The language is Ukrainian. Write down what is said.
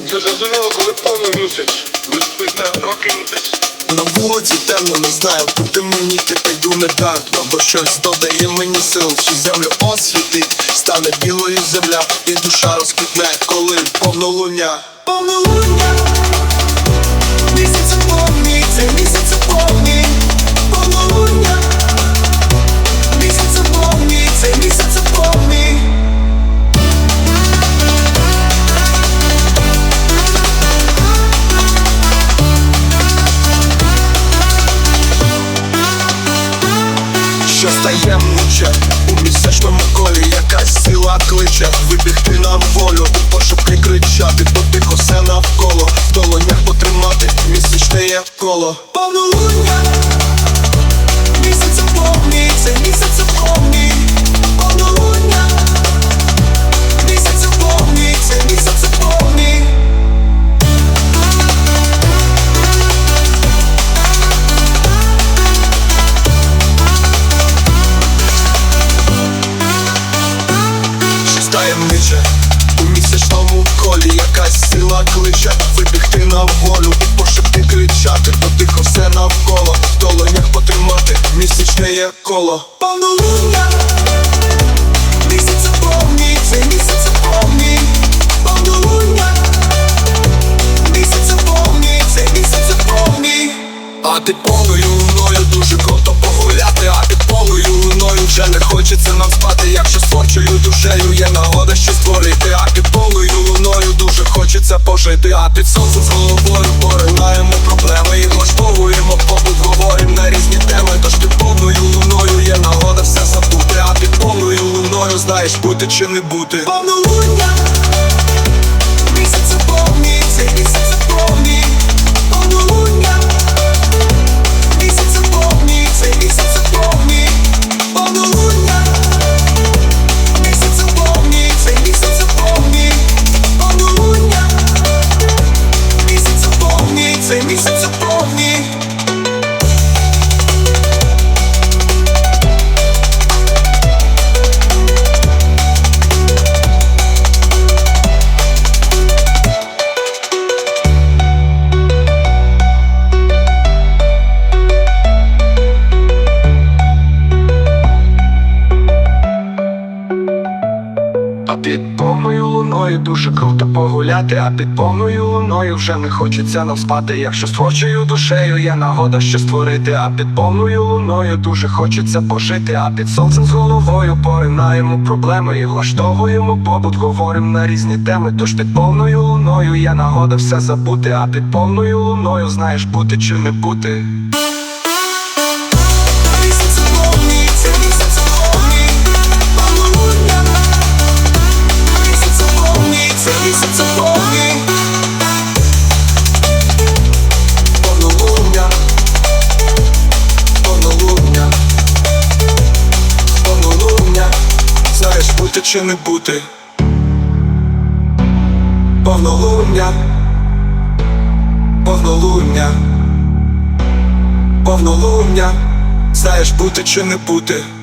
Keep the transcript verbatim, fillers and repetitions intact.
Це зрозуміло, коли повний місяць. Ви спить на прокинутись. На вулиці темно, не знаю, куди мені тепер йду недарно, бо щось додає мені сил, всю землю освітить, стане білою земля, і душа розквітне, коли повнолуння. Повнолуння, місяць повний, це місяць повний. Повнолуння, місяць повний, це місяць повний. Що стає муче у місячному колі, якась сила кличе вибігти на волю, у пошуки кричати, то тихо все навколо, в долонях потримати місячне є коло. Повнолуння, місяць повний, це місяць повний. Повнолуння, місяць повний, це місяць повний. Таємниче у місячному колі, якась сила кличе вибігти на волю, і пошепти кричати, то тихо все навколо, в долонях потримати місячне є коло. Повнолуння, місяць повний, це місяць повний. Повнолуння, місяць повний, це місяць повний. А під повною луною дуже круто погуляти, а під повною луною вже не хочеться нам спати. Якщо з творчою душею є нагода щось створити, а під повною луною дуже хочеться пожити. А під сонцем з головою поринаємо проблеми і влаштовуємо побут, говорим на різні теми. Тож під повною луною є нагода все забути, а під повною луною знаєш, бути чи не бути. Повнолуння, місяць повний, це місяць повний. Повнолуння, місяць повний, це місяць повний. Повнолуння, місяць повний, це місяць повний. Повнолуння, місяць повний, це місяць повний. А під повною луною дуже круто погуляти, а під повною луною вже не хочеться нам спати. Якщо з творчою душею є нагода що створити, а під повною луною дуже хочеться пожити. А під сонцем з головою поринаємо проблеми і влаштовуємо побут, говорим на різні теми. Тож під повною луною є нагода все забути, а під повною луною знаєш, бути чи не бути. Місяць повний, це місяць повний. Повнолуння, місяць повний, це місяць повний. Повнолуння, повнолуння, повнолуння, знаєш, бути чи не бути. Повнолуння, повнолуння, повнолуння, знаєш, бути чи не бути.